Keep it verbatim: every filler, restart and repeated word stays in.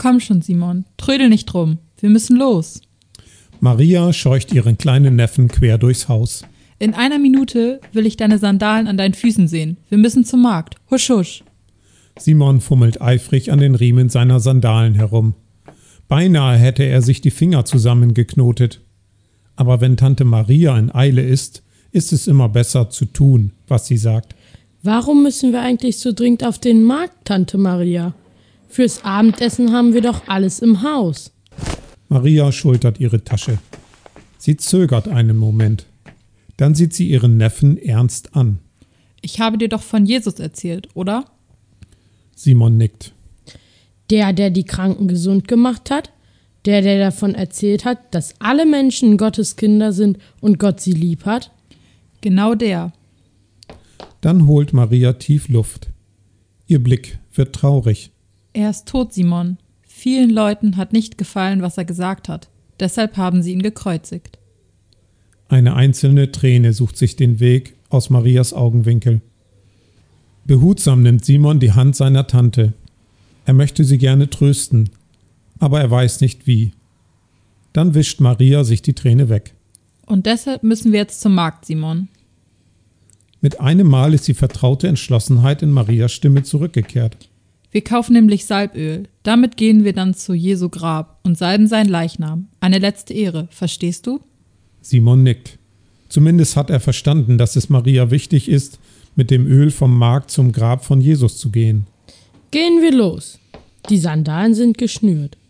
komm schon, Simon, trödel nicht drum, wir müssen los. Maria scheucht ihren kleinen Neffen quer durchs Haus. In einer Minute will ich deine Sandalen an deinen Füßen sehen. Wir müssen zum Markt. Husch, husch. Simon fummelt eifrig an den Riemen seiner Sandalen herum. Beinahe hätte er sich die Finger zusammengeknotet. Aber wenn Tante Maria in Eile ist, ist es immer besser zu tun, was sie sagt. Warum müssen wir eigentlich so dringend auf den Markt, Tante Maria? Fürs Abendessen haben wir doch alles im Haus. Maria schultert ihre Tasche. Sie zögert einen Moment. Dann sieht sie ihren Neffen ernst an. Ich habe dir doch von Jesus erzählt, oder? Simon nickt. Der, der die Kranken gesund gemacht hat? Der, der davon erzählt hat, dass alle Menschen Gottes Kinder sind und Gott sie lieb hat? Genau der. Dann holt Maria tief Luft. Ihr Blick wird traurig. Er ist tot, Simon. Vielen Leuten hat nicht gefallen, was er gesagt hat. Deshalb haben sie ihn gekreuzigt. Eine einzelne Träne sucht sich den Weg aus Marias Augenwinkel. Behutsam nimmt Simon die Hand seiner Tante. Er möchte sie gerne trösten, aber er weiß nicht wie. Dann wischt Maria sich die Träne weg. Und deshalb müssen wir jetzt zum Markt, Simon. Mit einem Mal ist die vertraute Entschlossenheit in Marias Stimme zurückgekehrt. Wir kaufen nämlich Salböl. Damit gehen wir dann zu Jesu Grab und salben seinen Leichnam. Eine letzte Ehre, verstehst du? Simon nickt. Zumindest hat er verstanden, dass es Maria wichtig ist, mit dem Öl vom Markt zum Grab von Jesus zu gehen. Gehen wir los. Die Sandalen sind geschnürt.